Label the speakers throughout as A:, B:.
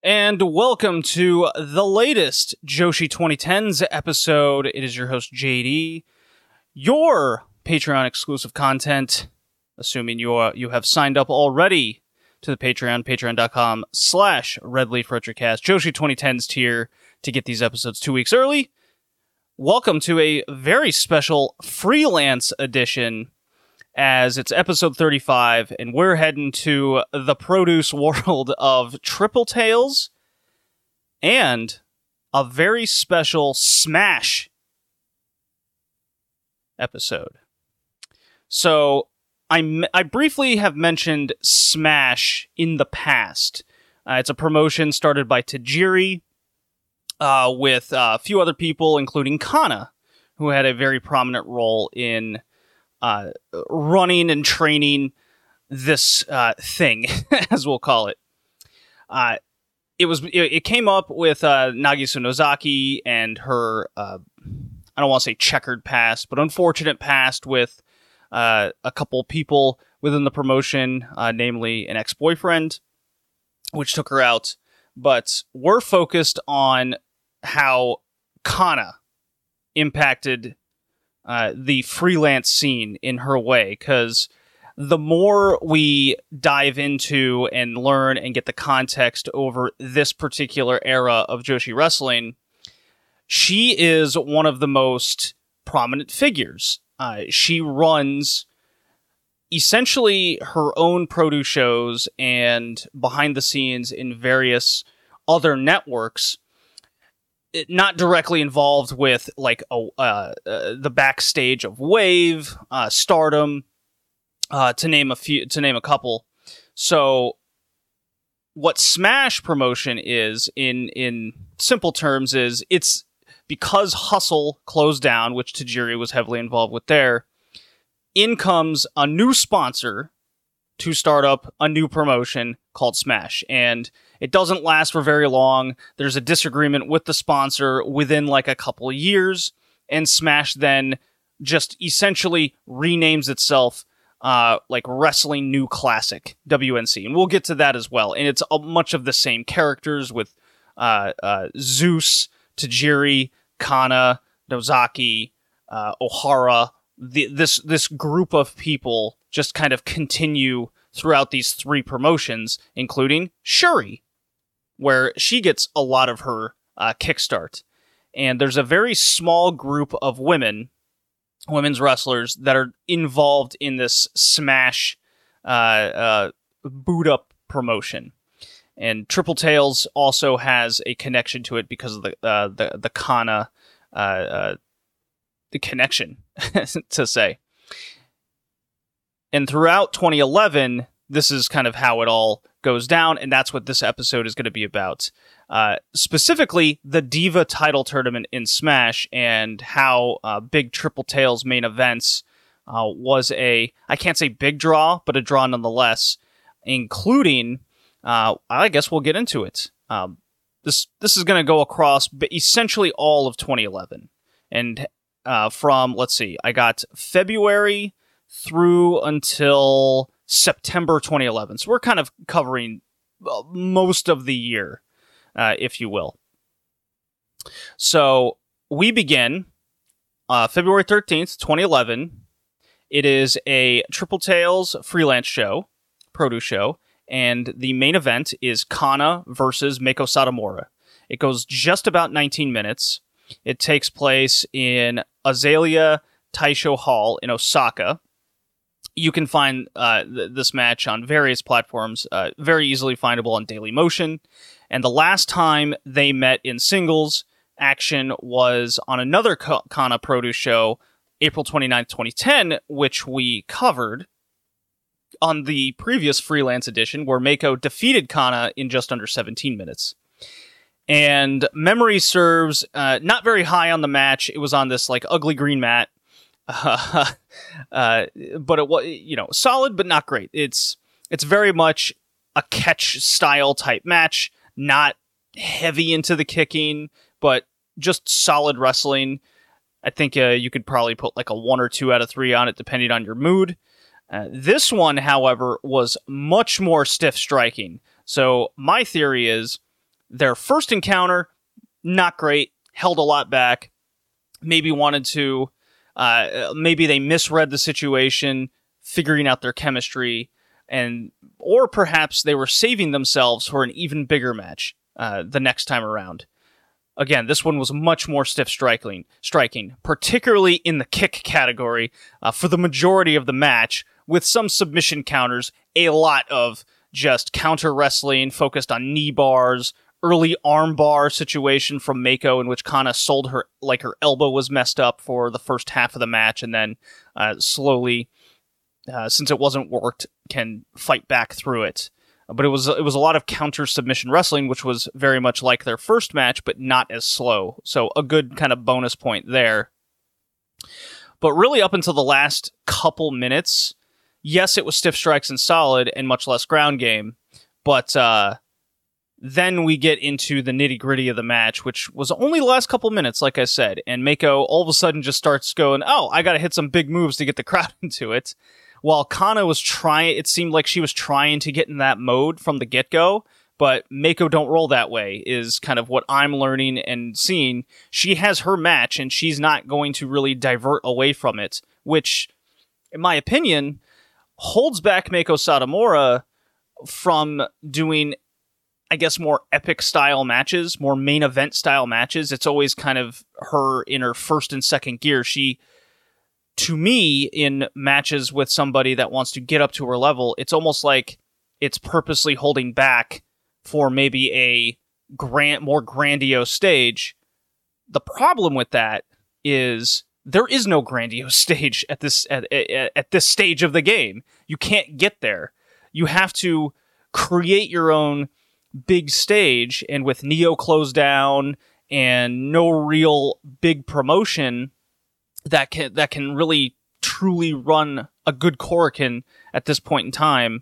A: And welcome to the latest Joshi 2010s episode. It is your host, JD. Your Patreon exclusive content, assuming you have signed up already to the Patreon, patreon.com/RedLeafRetrocast, Joshi 2010s tier to get these episodes 2 weeks early. Welcome to a very special freelance edition, as it's episode 35, and we're heading to the produce world of Triple Tales and a very special Smash episode. So, I briefly have mentioned Smash in the past. It's a promotion started by Tajiri with a few other people, including Kana, who had a very prominent role in running and training this thing, as we'll call it. It came up with Nagisa Nozaki and her, I don't want to say checkered past, but unfortunate past with a couple people within the promotion, namely an ex-boyfriend, which took her out. But we're focused on how Kana impacted the freelance scene in her way, because the more we dive into and learn and get the context over this particular era of Joshi wrestling, she is one of the most prominent figures. She runs essentially her own produce shows and behind the scenes in various other networks, not directly involved with like the backstage of Wave, Stardom, to name a couple. So, what Smash promotion is, in simple terms, is it's because Hustle closed down, which Tajiri was heavily involved with there. In comes a new sponsor to start up a new promotion called Smash, and it doesn't last for very long. There's a disagreement with the sponsor within like a couple of years, and Smash then just essentially renames itself like Wrestling New Classic, WNC, and we'll get to that as well. And it's much of the same characters with Zeus, Tajiri, Kana, Nozaki, Ohara. This group of people just kind of continue throughout these three promotions, including Shuri, where she gets a lot of her kickstart. And there's a very small group of women's wrestlers that are involved in this Smash boot-up promotion. And Triple Tales also has a connection to it because of the Kana the connection, to say. And throughout 2011, this is kind of how it all goes down, and that's what this episode is going to be about. Specifically, the Diva title tournament in Smash, and how Big Triple Tales main events was I can't say big draw, but a draw nonetheless, including, I guess we'll get into it. This is going to go across essentially all of 2011. And from, let's see, I got February through until September 2011. So we're kind of covering most of the year, if you will. So we begin February 13th, 2011. It is a Triple Tales freelance show, produce show, and the main event is Kana versus Meiko Satomura. It goes just about 19 minutes. It takes place in Azalea Taisho Hall in Osaka. You can find this match on various platforms, very easily findable on Dailymotion. And the last time they met in singles action was on another Kana produce show, April 29th, 2010, which we covered on the previous freelance edition, where Meiko defeated Kana in just under 17 minutes. And memory serves, not very high on the match. It was on this like ugly green mat. But it was, solid, but not great. It's very much a catch style type match, not heavy into the kicking, but just solid wrestling. I think you could probably put like a 1 or 2 out of 3 on it, depending on your mood. This one, however, was much more stiff striking. So my theory is their first encounter, not great, held a lot back, maybe wanted to, maybe they misread the situation, figuring out their chemistry, or perhaps they were saving themselves for an even bigger match the next time around. Again, this one was much more stiff striking, particularly in the kick category for the majority of the match, with some submission counters, a lot of just counter wrestling focused on knee bars, early arm bar situation from Mako in which Kana sold her like her elbow was messed up for the first half of the match, and then slowly, since it wasn't worked, can fight back through it. But it was a lot of counter submission wrestling, which was very much like their first match, but not as slow. So a good kind of bonus point there. But really up until the last couple minutes, yes, it was stiff strikes and solid and much less ground game. But then we get into the nitty-gritty of the match, which was only the last couple minutes, like I said. And Mako all of a sudden just starts going, oh, I got to hit some big moves to get the crowd into it. While Kana was trying, it seemed like she was trying to get in that mode from the get-go, but Mako don't roll that way, is kind of what I'm learning and seeing. She has her match, and she's not going to really divert away from it, which, in my opinion, holds back Mako Satomura from doing, I guess, more epic-style matches, more main event-style matches. It's always kind of her in her first and second gear. To me, in matches with somebody that wants to get up to her level, it's almost like it's purposely holding back for maybe a more grandiose stage. The problem with that is there is no grandiose stage at this stage of the game. You can't get there. You have to create your own big stage, and with Neo closed down and no real big promotion that can really truly run a good Korakuen at this point in time,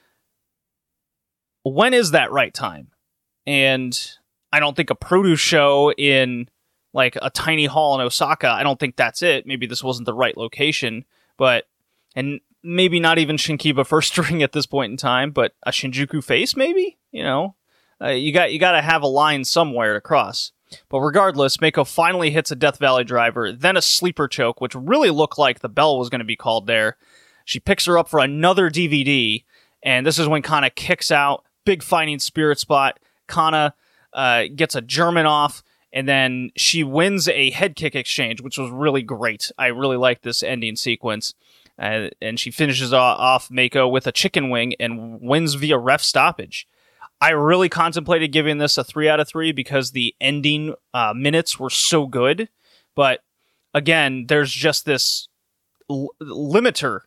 A: when is that right time? And I don't think a produce show in like a tiny hall in Osaka, I don't think that's it. Maybe this wasn't the right location, and maybe not even Shinkiba first ring at this point in time, but a Shinjuku face maybe? You got to have a line somewhere to cross. But regardless, Mako finally hits a Death Valley driver, then a sleeper choke, which really looked like the bell was going to be called there. She picks her up for another DVD, and this is when Kana kicks out, big fighting spirit spot. Kana gets a German off, and then she wins a head kick exchange, which was really great. I really like this ending sequence. And she finishes off Mako with a chicken wing and wins via ref stoppage. I really contemplated giving this a 3 out of 3 because the ending minutes were so good. But again, there's just this limiter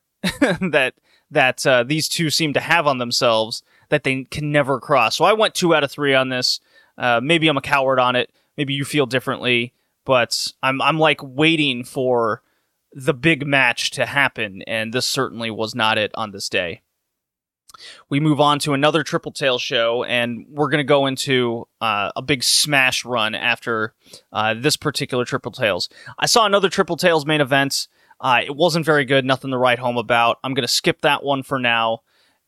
A: that these two seem to have on themselves that they can never cross. So I went 2 out of 3 on this. Maybe I'm a coward on it. Maybe you feel differently. But I'm like waiting for the big match to happen, and this certainly was not it on this day. We move on to another Triple Tail show, and we're going to go into a big smash run after this particular Triple Tails. I saw another Triple Tails main event. It wasn't very good, nothing to write home about. I'm going to skip that one for now,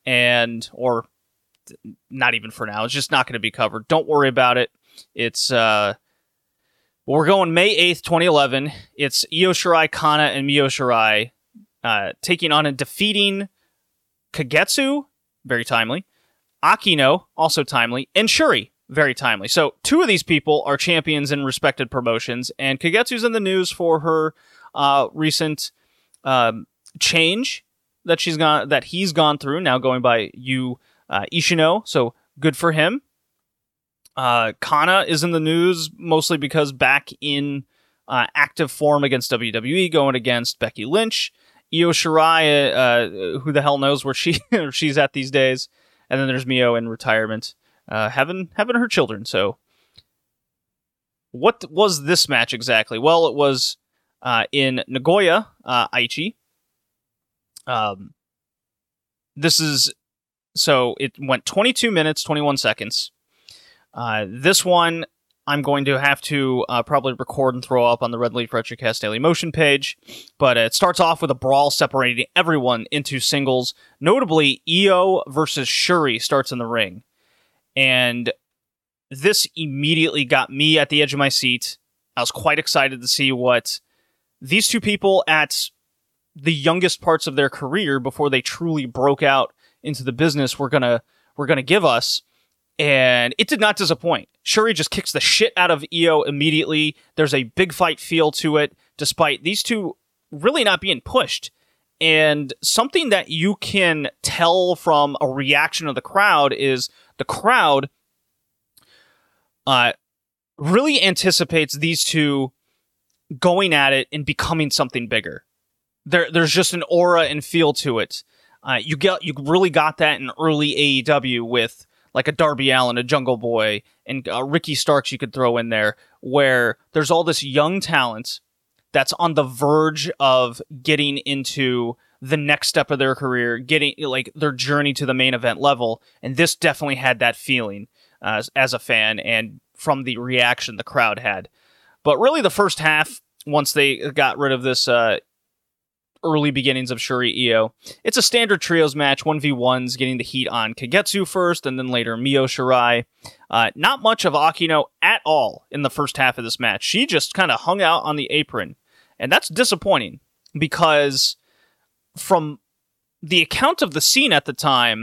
A: or not even for now. It's just not going to be covered. Don't worry about it. It's we're going May 8th, 2011. It's Io Shirai, Kana, and Mio Shirai taking on and defeating Kagetsu, very timely, Akino, also timely, and Shuri, very timely. So 2 of these people are champions in respected promotions, and Kagetsu's in the news for her recent change that he's gone through, now going by Yu Ishino, so good for him. Kana is in the news mostly because back in active form against WWE, going against Becky Lynch. Io Shirai, who the hell knows where she's at these days. And then there's Mio in retirement, having her children. So what was this match exactly? Well, it was in Nagoya, Aichi. So it went 22 minutes, 21 seconds. This one, I'm going to have to probably record and throw up on the Red Leaf Retrocast Daily Motion page, but it starts off with a brawl separating everyone into singles. Notably, Io versus Shuri starts in the ring, and this immediately got me at the edge of my seat. I was quite excited to see what these two people at the youngest parts of their career before they truly broke out into the business were gonna give us. And it did not disappoint. Shuri just kicks the shit out of Io immediately. There's a big fight feel to it, despite these two really not being pushed. And something that you can tell from a reaction of the crowd is the crowd really anticipates these two going at it and becoming something bigger. There's just an aura and feel to it. You really got that in early AEW with like a Darby Allin, a Jungle Boy, and Ricky Starks you could throw in there, where there's all this young talent that's on the verge of getting into the next step of their career, getting like their journey to the main event level. And this definitely had that feeling as a fan and from the reaction the crowd had. But really the first half, once they got rid of this early beginnings of Shuri Io, it's a standard trios match, 1v1s, getting the heat on Kagetsu first, and then later Mio Shirai. Not much of Akino at all in the first half of this match. She just kind of hung out on the apron, and that's disappointing, because from the account of the scene at the time,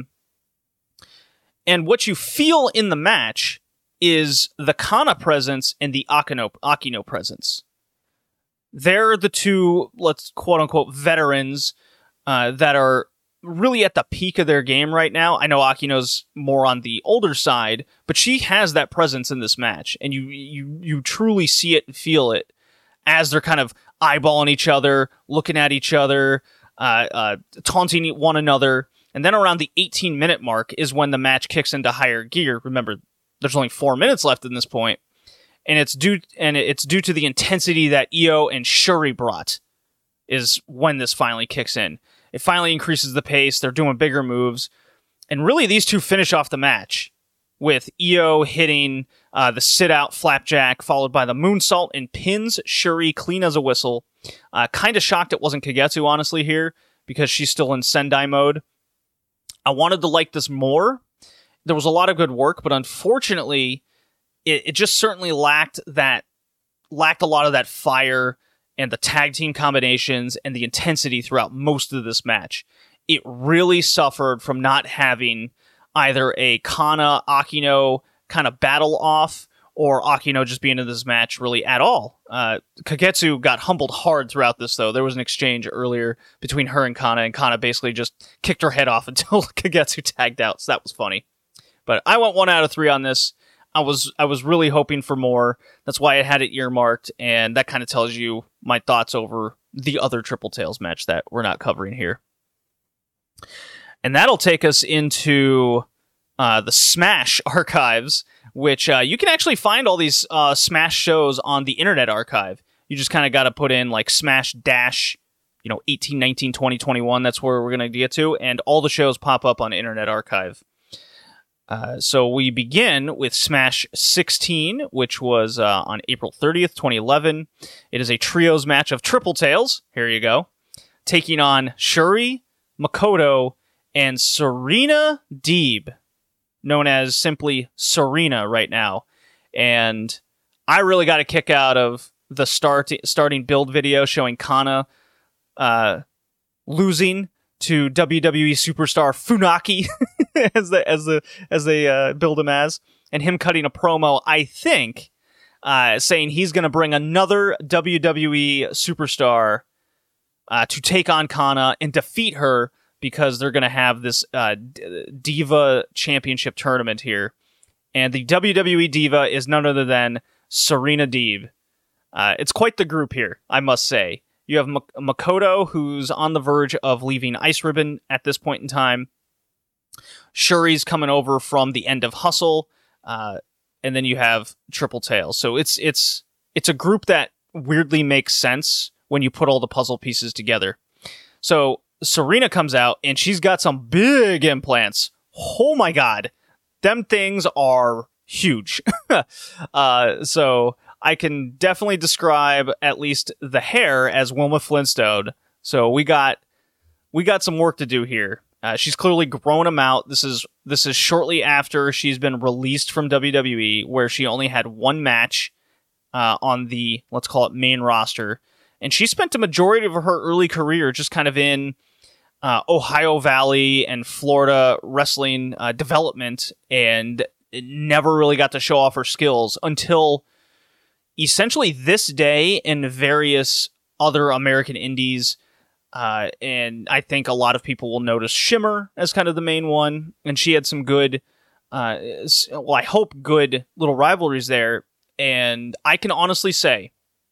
A: and what you feel in the match, is the Kana presence and the Akino presence. They're the two, let's quote-unquote, veterans that are really at the peak of their game right now. I know Akino's more on the older side, but she has that presence in this match, and you truly see it and feel it as they're kind of eyeballing each other, looking at each other, taunting one another. And then around the 18-minute mark is when the match kicks into higher gear. Remember, there's only 4 minutes left in this point. And it's due to the intensity that Io and Shuri brought is when this finally kicks in. It finally increases the pace. They're doing bigger moves. And really, these two finish off the match with Io hitting the sit-out flapjack, followed by the moonsault, and pins Shuri clean as a whistle. Kind of shocked it wasn't Kagetsu, honestly, here, because she's still in Sendai mode. I wanted to like this more. There was a lot of good work, but unfortunately, it just certainly lacked a lot of that fire and the tag team combinations and the intensity throughout most of this match. It really suffered from not having either a Kana Akino kind of battle off, or Akino just being in this match really at all. Kagetsu got humbled hard throughout this, though. There was an exchange earlier between her and Kana basically just kicked her head off until Kagetsu tagged out, so that was funny. But I went 1 out of 3 on this. I was really hoping for more. That's why I had it earmarked, and that kind of tells you my thoughts over the other Triple Tails match that we're not covering here. And that'll take us into the Smash archives, which you can actually find all these Smash shows on the Internet Archive. You just kind of got to put in like Smash Dash, 18, 19, 20, 21. That's where we're going to get to, and all the shows pop up on Internet Archive. So we begin with Smash 16, which was on April 30th, 2011. It is a trios match of Triple Tails. Here you go. Taking on Shuri, Makoto, and Serena Deeb, known as simply Serena right now. And I really got a kick out of the starting build video showing Kana losing to WWE superstar Funaki as they build him as, and him cutting a promo, I think, saying he's going to bring another WWE superstar to take on Kana and defeat her, because they're going to have this Diva Championship tournament here. And the WWE Diva is none other than Serena Deeb. It's quite the group here, I must say. You have Makoto, who's on the verge of leaving Ice Ribbon at this point in time. Shuri's coming over from the end of Hustle. And then you have Triple Tails. So it's a group that weirdly makes sense when you put all the puzzle pieces together. So Serena comes out, and she's got some big implants. Oh my god. Them things are huge. So I can definitely describe at least the hair as Wilma Flintstone. So we got we got some work to do here. She's clearly grown him out. This is shortly after she's been released from WWE, where she only had one match on the, let's call it, main roster. And she spent a majority of her early career just kind of in Ohio Valley and Florida wrestling development, and never really got to show off her skills until essentially this day in various other American indies. And I think a lot of people will notice Shimmer as kind of the main one. And she had some good, I hope good little rivalries there. And I can honestly say,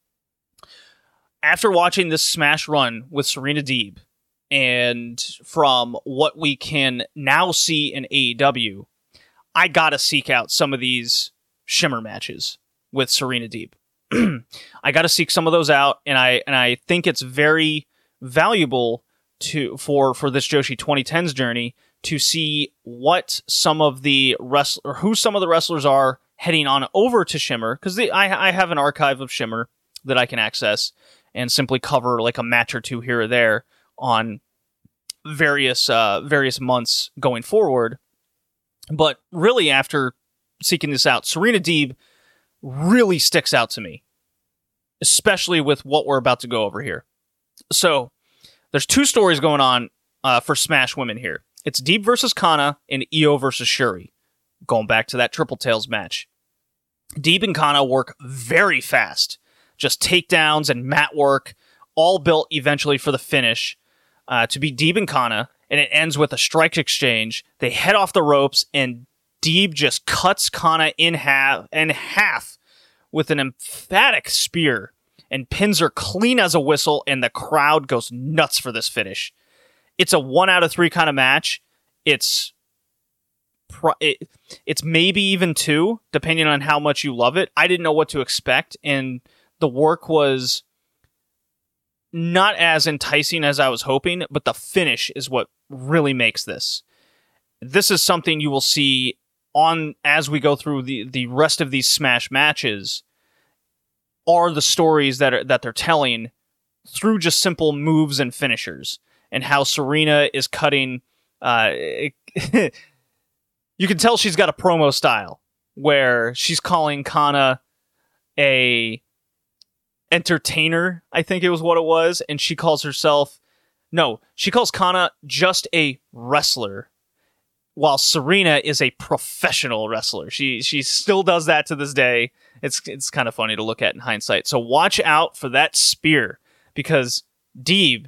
A: after watching this Smash run with Serena Deeb, and from what we can now see in AEW, I gotta seek out some of these Shimmer matches with Serena Deeb. I gotta seek some of those out, and I think it's very valuable for this Joshi 2010s journey to see what some of the who some of the wrestlers are heading on over to Shimmer, because I have an archive of Shimmer that I can access and simply cover like a match or two here or there on various months going forward. But really, after seeking this out, Serena Deeb really sticks out to me, especially with what we're about to go over here. So there's two stories going on for Smash Women here. It's Deeb versus Kana and Io versus Shuri. Going back to that Triple Tails match. Deeb and Kana work very fast. Just takedowns and mat work, all built eventually for the finish to be Deeb and Kana, and it ends with a strike exchange. They head off the ropes, and Deeb just cuts Kana in half with an emphatic spear and pins her clean as a whistle, and the crowd goes nuts for this finish. It's a 1 out of 3 kind of match. It's maybe even 2, depending on how much you love it. I didn't know what to expect, and the work was not as enticing as I was hoping, but the finish is what really makes this. This is something you will see on as we go through the rest of these Smash matches, are the stories that they're telling through just simple moves and finishers, and how Serena is cutting. You can tell she's got a promo style where she's calling Kana a entertainer, I think it was what it was, and she calls Kana just a wrestler, while Serena is a professional wrestler. She still does that to this day. It's kind of funny to look at in hindsight. So watch out for that spear, because Deeb,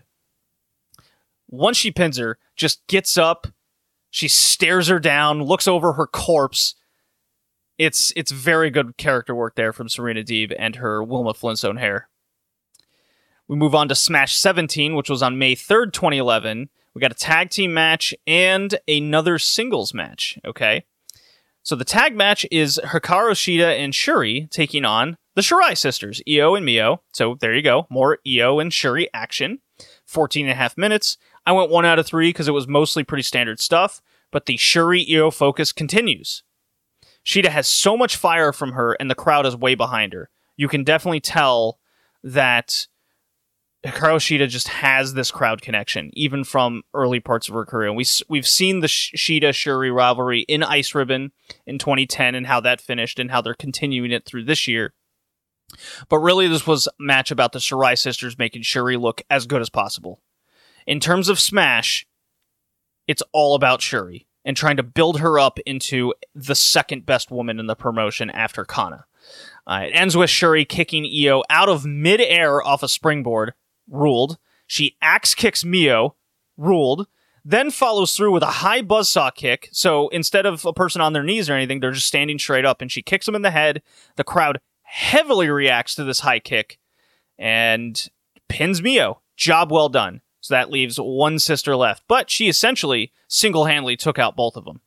A: once she pins her, just gets up, she stares her down, looks over her corpse. It's very good character work there from Serena Deeb and her Wilma Flintstone hair. We move on to Smash 17, which was on May 3rd, 2011. We got a tag team match and another singles match, okay? So the tag match is Hikaru Shida and Shuri taking on the Shirai sisters, Io and Mio. So there you go, more Io and Shuri action. 14.5 minutes. I went 1 out of 3 because it was mostly pretty standard stuff, but the Shuri-Io focus continues. Shida has so much fire from her, and the crowd is way behind her. You can definitely tell that Hikaru Shida just has this crowd connection, even from early parts of her career. And we've seen the Shida-Shuri rivalry in Ice Ribbon in 2010 and how that finished and how they're continuing it through this year. But really, this was a match about the Shirai sisters making Shuri look as good as possible. In terms of Smash, it's all about Shuri and trying to build her up into the second best woman in the promotion after Kana. It ends with Shuri kicking Io out of mid-air off a springboard. Ruled. She axe kicks Mio. Ruled. Then follows through with a high buzzsaw kick. So instead of a person on their knees or anything, they're just standing straight up, and she kicks him in the head. The crowd heavily reacts to this high kick and pins Mio. Job well done. So that leaves one sister left, but she essentially single-handedly took out both of them.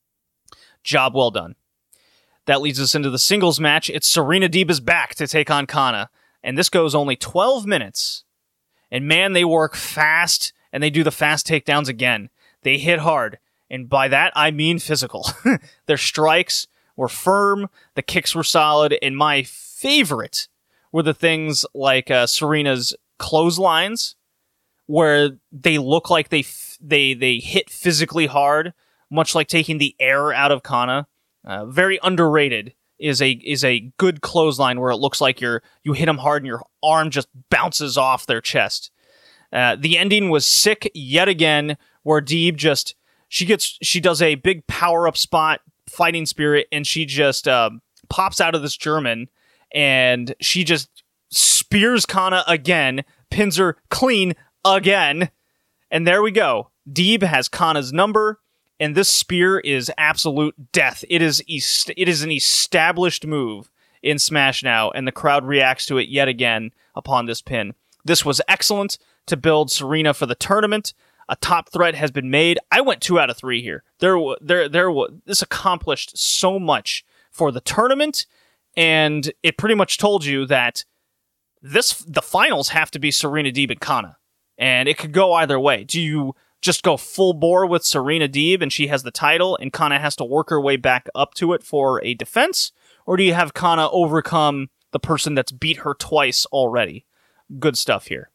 A: Job well done. That leads us into the singles match. It's Serena Deeb is back to take on Kana, and this goes only 12 minutes. And man, they work fast, and they do the fast takedowns again. They hit hard, and by that I mean physical. Their strikes were firm, the kicks were solid, and my favorite were the things like Serena's clotheslines, where they look like they hit physically hard, much like taking the air out of Kana. Very underrated is a good clothesline where it looks like you hit them hard and your arm just bounces off their chest. The ending was sick yet again, where Deeb she does a big power up spot, fighting spirit, and she just pops out of this German, and she just spears Kana again, pins her clean again, and there we go. Deeb has Kana's number, and this spear is absolute death. It is an established move in Smash now, and the crowd reacts to it yet again upon this pin. This was excellent to build Serena for the tournament. A top threat has been made. I went 2 out of 3 here. This accomplished so much for the tournament, and it pretty much told you that the finals have to be Serena Deeb and Kana, and it could go either way. Do you just go full bore with Serena Deeb and she has the title and Kana has to work her way back up to it for a defense, or do you have Kana overcome the person that's beat her twice already? Good stuff here.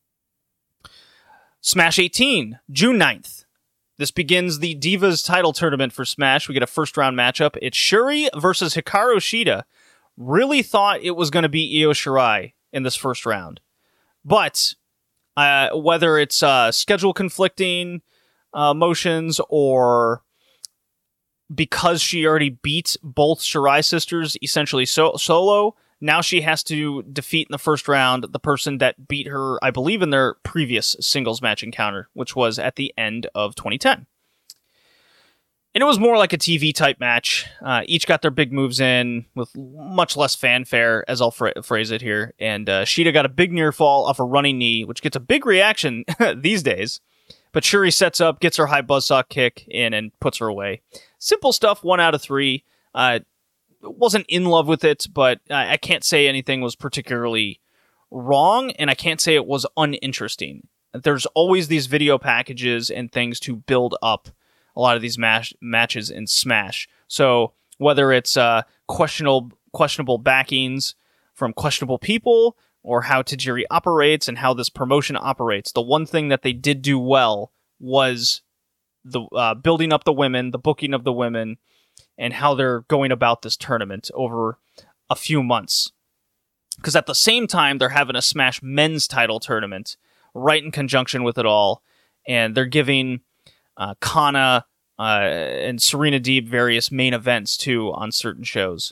A: Smash 18, June 9th. This begins the Divas title tournament for Smash. We get a first round matchup. It's Shuri versus Hikaru Shida. Really thought it was going to be Io Shirai in this first round. But whether it's schedule conflicting motions or because she already beat both Shirai sisters essentially solo, now she has to defeat in the first round the person that beat her, I believe, in their previous singles match encounter, which was at the end of 2010. And it was more like a TV-type match. Each got their big moves in with much less fanfare, as I'll phrase it here. And Shida got a big near fall off a running knee, which gets a big reaction these days. But Shuri sets up, gets her high buzzsaw kick in, and puts her away. Simple stuff, 1 out of 3. Wasn't in love with it, but I can't say anything was particularly wrong, and I can't say it was uninteresting. There's always these video packages and things to build up a lot of these matches in Smash. So whether it's questionable backings from questionable people, or how Tajiri operates and how this promotion operates, the one thing that they did do well was the building up the women, the booking of the women, and how they're going about this tournament over a few months. Because at the same time, they're having a Smash men's title tournament right in conjunction with it all, and they're giving Kana and Serena Deeb various main events, too, on certain shows.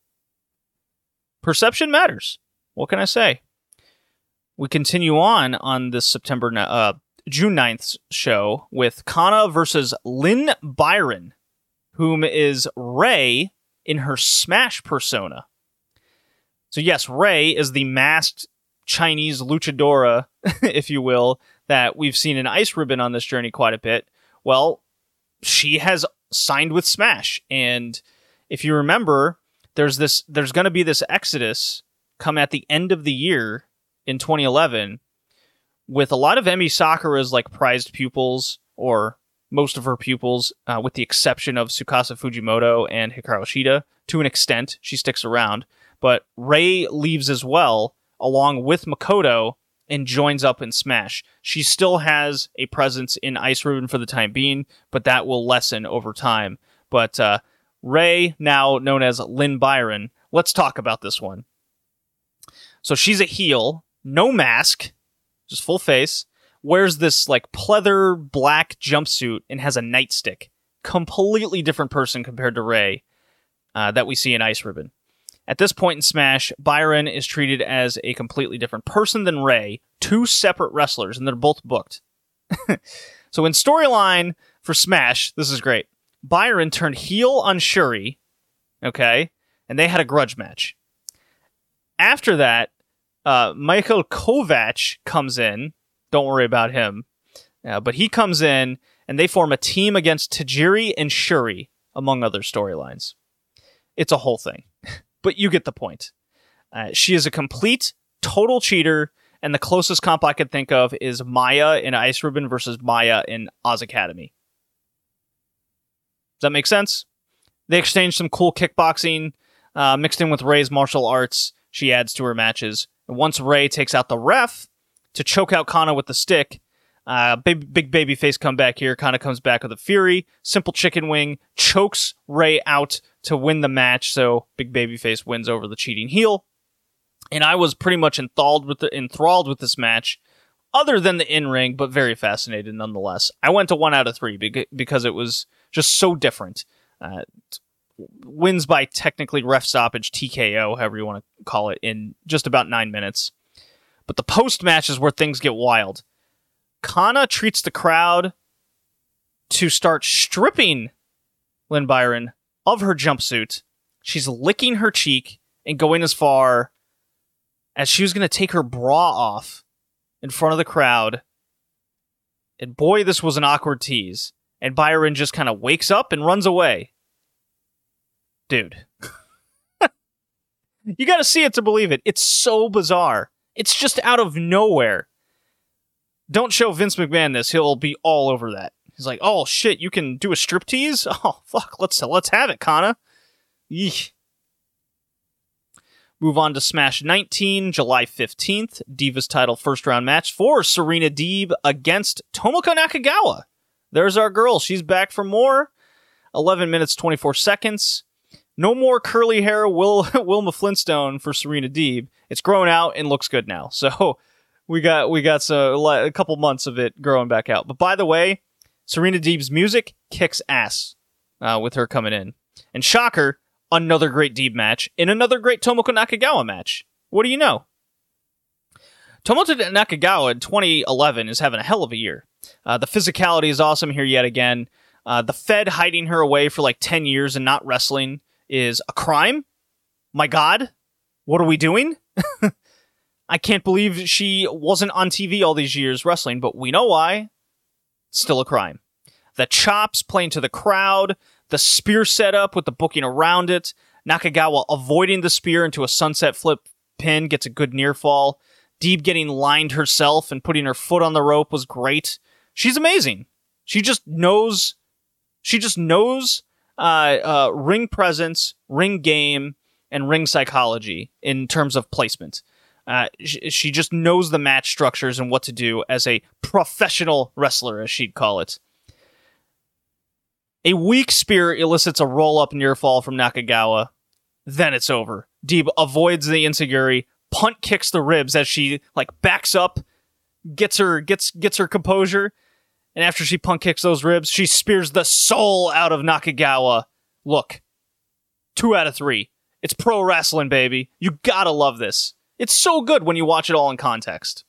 A: Perception matters. What can I say? We continue on this June 9th show with Kana versus Lynn Byron, whom is Ray in her Smash persona. So yes, Ray is the masked Chinese luchadora, if you will, that we've seen in Ice Ribbon on this journey quite a bit. Well, she has signed with Smash, and if you remember, there's going to be this exodus come at the end of the year in 2011 with a lot of Emi Sakura's like prized pupils, or most of her pupils, with the exception of Tsukasa Fujimoto and Hikaru Shida. To an extent, she sticks around. But Rei leaves as well, along with Makoto, and joins up in Smash. She still has a presence in Ice Ribbon for the time being, but that will lessen over time. But Rei, now known as Lynn Byron, let's talk about this one. So she's a heel, no mask, just full face, wears this like pleather black jumpsuit and has a nightstick. Completely different person compared to Rei that we see in Ice Ribbon. At this point in Smash, Byron is treated as a completely different person than Rei, 2 separate wrestlers, and they're both booked. So in storyline for Smash, this is great. Byron turned heel on Shuri, okay, and they had a grudge match. After that, Michael Kovac comes in. Don't worry about him. But he comes in, and they form a team against Tajiri and Shuri, among other storylines. It's a whole thing. But you get the point. She is a complete, total cheater, and the closest comp I could think of is Maya in Ice Ribbon versus Maya in Oz Academy. Does that make sense? They exchange some cool kickboxing, mixed in with Rei's martial arts. She adds to her matches. And once Rei takes out the ref to choke out Kana with the stick, Big babyface comeback here. Kana comes back with a Fury. Simple chicken wing. Chokes Rey out to win the match. So big babyface wins over the cheating heel. And I was pretty much enthralled with this match, other than the in-ring, but very fascinated nonetheless. I went to 1 out of 3 because it was just so different. Wins by technically ref stoppage, TKO, however you want to call it, in just about 9 minutes. But the post-match is where things get wild. Kana treats the crowd to start stripping Lynn Byron of her jumpsuit. She's licking her cheek and going as far as she was going to take her bra off in front of the crowd. And boy, this was an awkward tease. And Byron just kind of wakes up and runs away. Dude. You got to see it to believe it. It's so bizarre. It's just out of nowhere. Don't show Vince McMahon this. He'll be all over that. He's like, oh shit, you can do a striptease? Oh, fuck, let's have it, Kana. Yeesh. Move on to Smash 19, July 15th. Divas title first round match for Serena Deeb against Tomoka Nakagawa. There's our girl. She's back for more. 11 minutes, 24 seconds. No more curly hair Wilma Flintstone for Serena Deeb. It's grown out and looks good now. So we got a couple months of it growing back out. But by the way, Serena Deeb's music kicks ass with her coming in. And shocker, another great Deeb match in another great Tomoka Nakagawa match. What do you know? Tomoka Nakagawa in 2011 is having a hell of a year. The physicality is awesome here yet again. The Fed hiding her away for like 10 years and not wrestling is a crime. My God, what are we doing? I can't believe she wasn't on TV all these years wrestling, but we know why. Still a crime. The chops playing to the crowd, the spear setup with the booking around it, Nakagawa avoiding the spear into a sunset flip pin, gets a good near fall. Deeb getting lined herself and putting her foot on the rope was great. She's amazing. She just knows ring presence, ring game, and ring psychology in terms of placement. She just knows the match structures and what to do as a professional wrestler, as she'd call it. A weak spear elicits a roll-up near fall from Nakagawa. Then it's over. Deeb avoids the enziguri, punt kicks the ribs as she backs up, gets her composure, and after she punt kicks those ribs, she spears the soul out of Nakagawa. Look, 2 out of 3. It's pro wrestling, baby. You gotta love this. It's so good when you watch it all in context.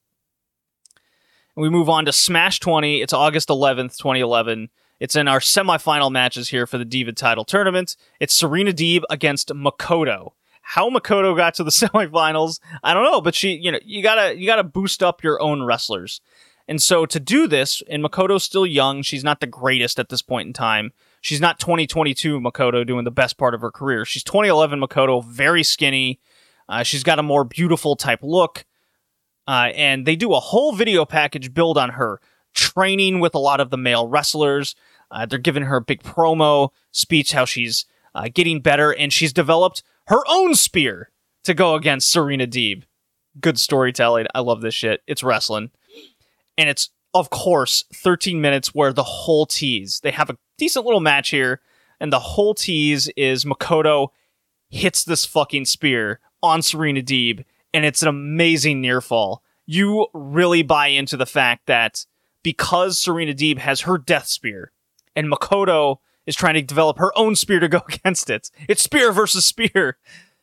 A: And we move on to Smash 20. It's August 11th, 2011. It's in our semifinal matches here for the Diva title tournament. It's Serena Deeb against Makoto. How Makoto got to the semifinals, I don't know, but you gotta boost up your own wrestlers. And so to do this, and Makoto's still young, she's not the greatest at this point in time. She's not 2022 Makoto doing the best part of her career. She's 2011 Makoto, very skinny. She's got a more beautiful type look. And they do a whole video package build on her, training with a lot of the male wrestlers. They're giving her a big promo speech, how she's getting better, and she's developed her own spear to go against Serena Deeb. Good storytelling. I love this shit. It's wrestling. And it's, of course, 13 minutes where the whole tease. They have a decent little match here, and the whole tease is Makoto hits this fucking spear on Serena Deeb, and it's an amazing near fall. You really buy into the fact that because Serena Deeb has her death spear, and Makoto is trying to develop her own spear to go against it. It's spear versus spear.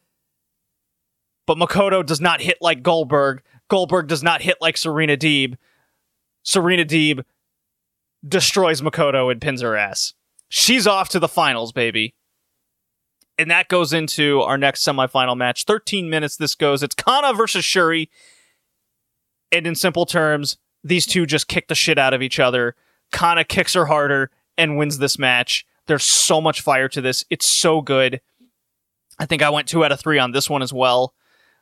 A: But Makoto does not hit like Goldberg. Goldberg does not hit like Serena Deeb. Serena Deeb destroys Makoto and pins her ass. She's off to the finals, baby. And that goes into our next semifinal match. 13 minutes this goes. It's Kana versus Shuri. And in simple terms, these two just kick the shit out of each other. Kana kicks her harder and wins this match. There's so much fire to this. It's so good. I think I went 2 out of 3 on this one as well.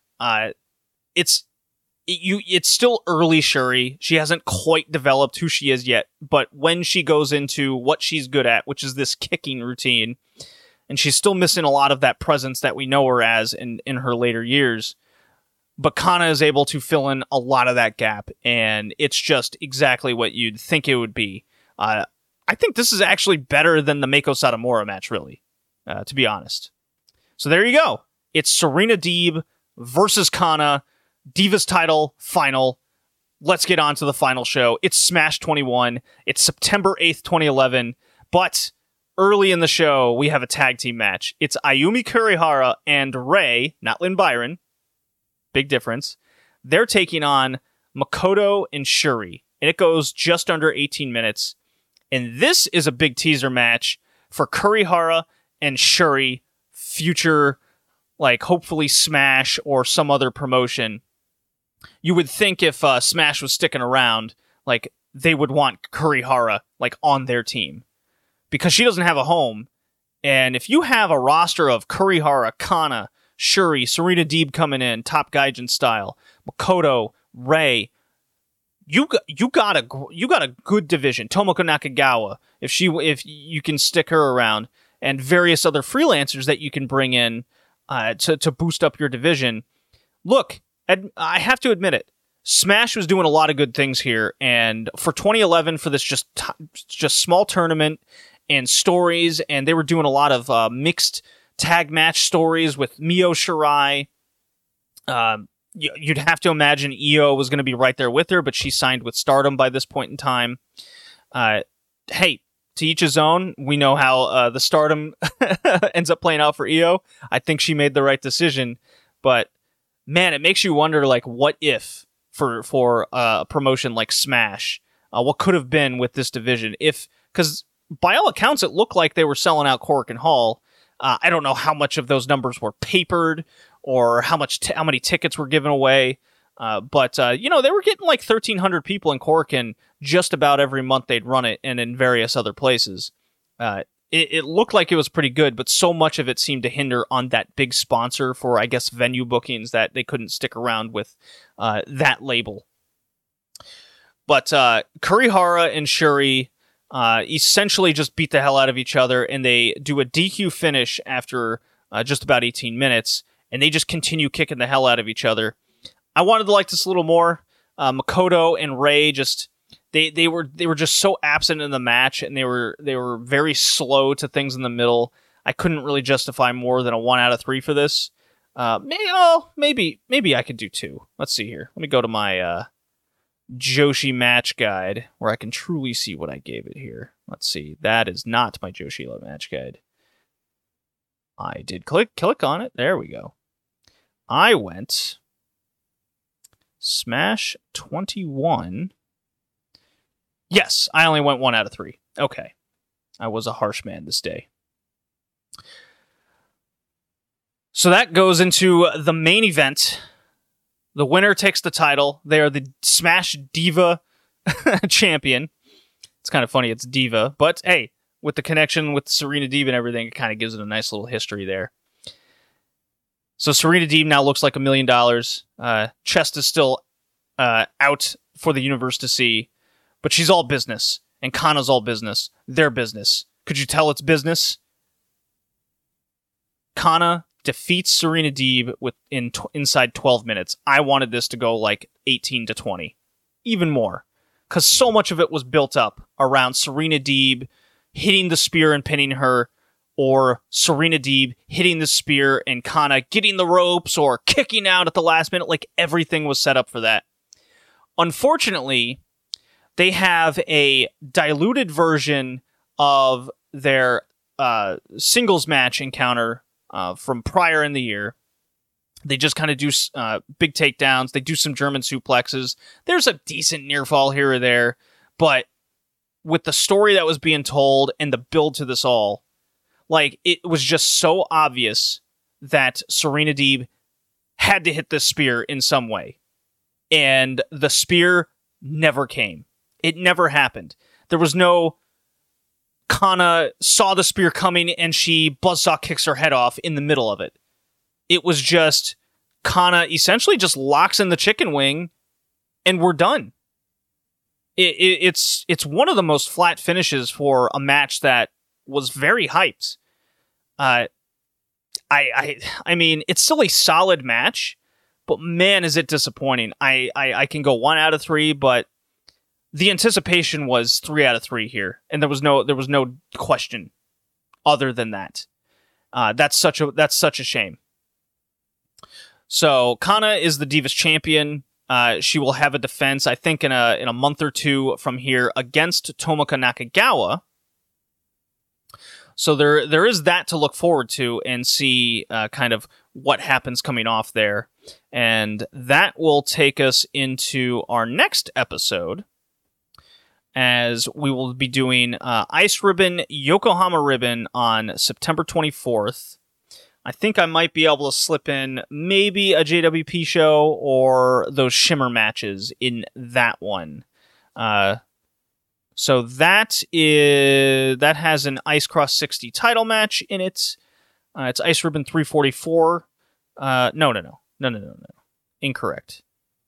A: It's still early Shuri. She hasn't quite developed who she is yet. But when she goes into what she's good at, which is this kicking routine, and she's still missing a lot of that presence that we know her as in her later years, but Kana is able to fill in a lot of that gap, and it's just exactly what you'd think it would be. I think this is actually better than the Meiko Satomura match, really, to be honest. So there you go. It's Serena Deeb versus Kana, Divas title final. Let's get on to the final show. It's Smash 21. It's September 8th, 2011. But early in the show, we have a tag team match. It's Ayumi Kurihara and Rei, not Lynn Byron. Big difference. They're taking on Makoto and Shuri. And it goes just under 18 minutes. And this is a big teaser match for Kurihara and Shuri, future, like, hopefully Smash or some other promotion. You would think if Smash was sticking around, like, they would want Kurihara, like, on their team. Because she doesn't have a home. And if you have a roster of Kurihara, Kana, Shuri, Serena Deeb coming in, Top Gaijin style, Makoto, Rei, you got a good division. Tomoko Nakagawa, if you can stick her around, and various other freelancers that you can bring in to boost up your division. Look, I have to admit it. Smash was doing a lot of good things here, and for 2011, for this just small tournament and stories, and they were doing a lot of mixed tag match stories with Mio Shirai. You'd have to imagine Io was going to be right there with her, but she signed with Stardom by this point in time. Hey, to each his own. We know how the Stardom ends up playing out for Io. I think she made the right decision, but man, it makes you wonder, like, what if for a promotion like Smash, what could have been with this division? Because by all accounts, it looked like they were selling out Korakuen Hall. I don't know how much of those numbers were papered or how many tickets were given away. But they were getting like 1,300 people in Korakuen just about every month they'd run it, and in various other places. It looked like it was pretty good, but so much of it seemed to hinder on that big sponsor for, I guess, venue bookings that they couldn't stick around with that label. But Kurihara and Shuri essentially just beat the hell out of each other, and they do a DQ finish after just about 18 minutes, and they just continue kicking the hell out of each other. I wanted to like this a little more. Makoto and Rei just... They were just so absent in the match, and they were very slow to things in the middle. I couldn't really justify more than a 1 out of 3 for this. Maybe I could do 2. Let's see here. Let me go to my Joshi match guide where I can truly see what I gave it here. Let's see. That is not my Joshi match guide. I did click on it. There we go. I went Smash 21. Yes, I only went 1 out of 3. Okay. I was a harsh man this day. So that goes into the main event. The winner takes the title. They are the Smash Diva champion. It's kind of funny, it's Diva. But hey, with the connection with Serena Deeb and everything, it kind of gives it a nice little history there. So Serena Deeb now looks like $1 million. Chest is still out for the universe to see. But she's all business, and Kana's all business. Their business. Could you tell it's business? Kana defeats Serena Deeb inside 12 minutes. I wanted this to go like 18 to 20. Even more. Because so much of it was built up around Serena Deeb hitting the spear and pinning her, or Serena Deeb hitting the spear and Kana getting the ropes or kicking out at the last minute. Like, everything was set up for that. Unfortunately, they have a diluted version of their singles match encounter from prior in the year. They just kind of do big takedowns. They do some German suplexes. There's a decent near fall here or there. But with the story that was being told and the build to this all, like, it was just so obvious that Serena Deeb had to hit this spear in some way. And the spear never came. It never happened. There was no Kana saw the spear coming and she buzzsaw kicks her head off in the middle of it. It was just Kana essentially just locks in the chicken wing and we're done. It's one of the most flat finishes for a match that was very hyped. I mean, it's still a solid match, but man, is it disappointing. I can go 1 out of 3, but the anticipation was 3 out of 3 here, and there was no question other than that. That's such a shame. So Kana is the Divas champion. She will have a defense, I think, in a month or two from here against Tomoka Nakagawa. So there is that to look forward to and see kind of what happens coming off there. And that will take us into our next episode, as we will be doing Ice Ribbon, Yokohama Ribbon on September 24th. I think I might be able to slip in maybe a JWP show or those Shimmer matches in that one. So that has an Ice Cross 60 title match in it. It's Ice Ribbon 344. No. Incorrect.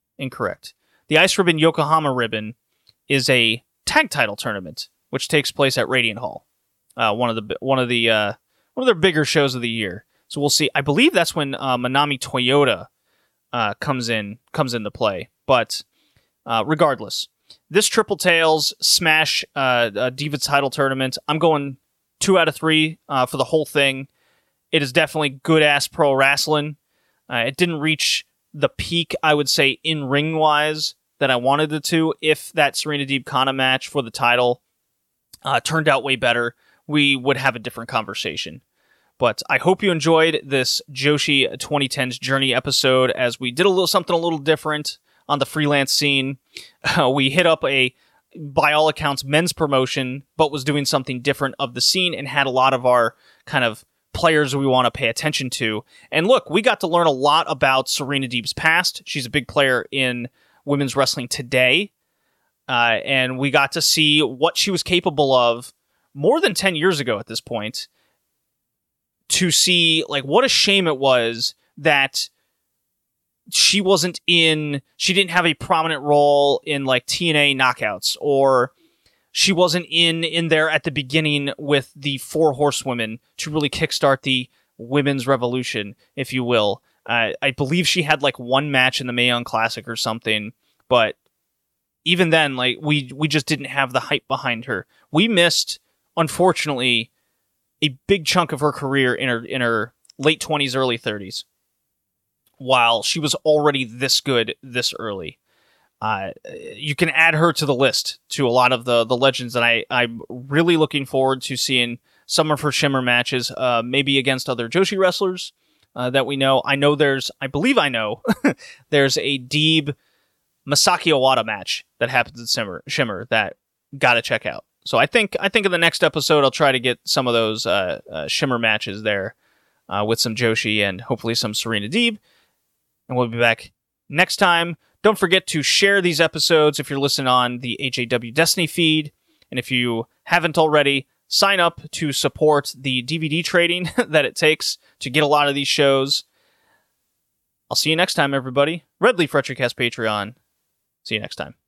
A: The Ice Ribbon Yokohama Ribbon is a tag title tournament, which takes place at Radiant Hall. One of their bigger shows of the year. So we'll see. I believe that's when Manami Toyota comes into play. But regardless, this Triple Tails Smash Diva title tournament, I'm going 2 out of 3 for the whole thing. It is definitely good-ass pro wrestling. It didn't reach the peak, I would say, in-ring wise that I wanted it to. If that Serena Deeb Kana match for the title turned out way better, we would have a different conversation. But I hope you enjoyed this Joshi 2010's Journey episode, as we did something a little different on the freelance scene. We hit up a, by all accounts, men's promotion, but was doing something different of the scene and had a lot of our kind of players we want to pay attention to. And look, we got to learn a lot about Serena Deeb's past. She's a big player in women's wrestling today. And we got to see what she was capable of more than 10 years ago at this point. To see, like, what a shame it was that she didn't have a prominent role in, like, TNA Knockouts, or she wasn't in there at the beginning with the 4 Horsewomen to really kickstart the women's revolution, if you will. I believe she had, like, 1 match in the Mae Young Classic or something, but even then, like, we just didn't have the hype behind her. We missed, unfortunately, a big chunk of her career in her late 20s, early 30s, while she was already this good this early. You can add her to the list to a lot of the legends, and I'm really looking forward to seeing some of her Shimmer matches, maybe against other Joshi wrestlers that we know. I believe I know there's a Deeb Masaki Owada match that happens in Shimmer that gotta check out. So I think in the next episode I'll try to get some of those Shimmer matches there with some Joshi and hopefully some Serena Deeb. And we'll be back next time. Don't forget to share these episodes if you're listening on the HAW Destiny feed. And if you haven't already, sign up to support the DVD trading that it takes to get a lot of these shows. I'll see you next time, everybody. Red Leaf Retrocast Patreon. See you next time.